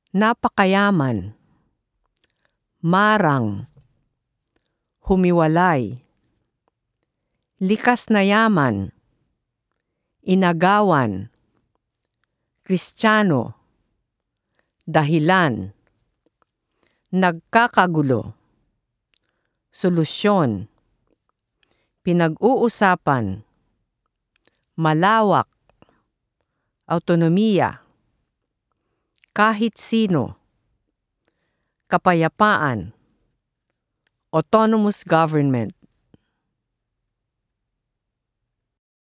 napakayaman, marang, humiwalay, likas na yaman, inagawan, Kristiyano, dahilan, nagkakagulo, solusyon, pinag-uusapan, malawak, autonomiya, kahit sino, kapayapaan, autonomous government,